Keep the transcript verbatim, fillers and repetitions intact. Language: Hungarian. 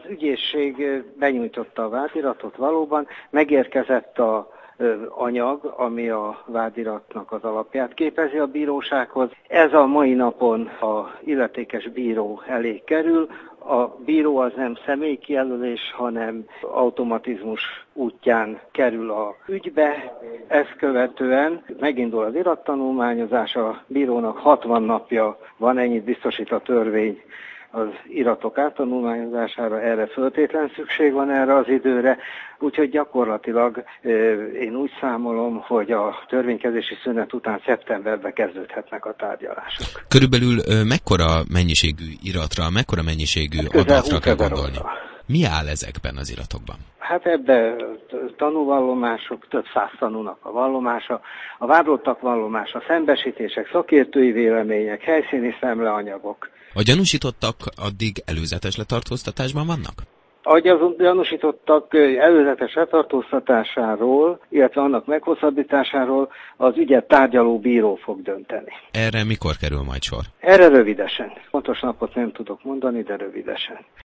ügyészség benyújtotta a vádiratot valóban, megérkezett a anyag, ami a vádiratnak az alapját képezi a bírósághoz. Ez a mai napon a illetékes bíró elé kerül. A bíró az nem személykijelölés, hanem automatizmus útján kerül a ügybe. Ezt követően megindul az irattanulmányozás, a bírónak hatvan napja van, ennyit biztosít a törvény az iratok áttanulmányozására, erre föltétlen szükség van erre az időre, úgyhogy gyakorlatilag én úgy számolom, hogy a törvénykezési szünet után szeptemberben kezdődhetnek a tárgyalások. Körülbelül mekkora mennyiségű iratra, mekkora mennyiségű adatra kell gondolni? Mi áll ezekben az iratokban? Hát ebbe tanúvallomások, több száz tanúnak a vallomása, a vádlottak vallomása, szembesítések, szakértői vélemények, helyszíni szemleanyagok. A gyanúsítottak addig előzetes letartóztatásban vannak? A gyanúsítottak előzetes letartóztatásáról, illetve annak meghosszabbításáról az ügyet tárgyaló bíró fog dönteni. Erre mikor kerül majd sor? Erre rövidesen. Pontos napot nem tudok mondani, de rövidesen.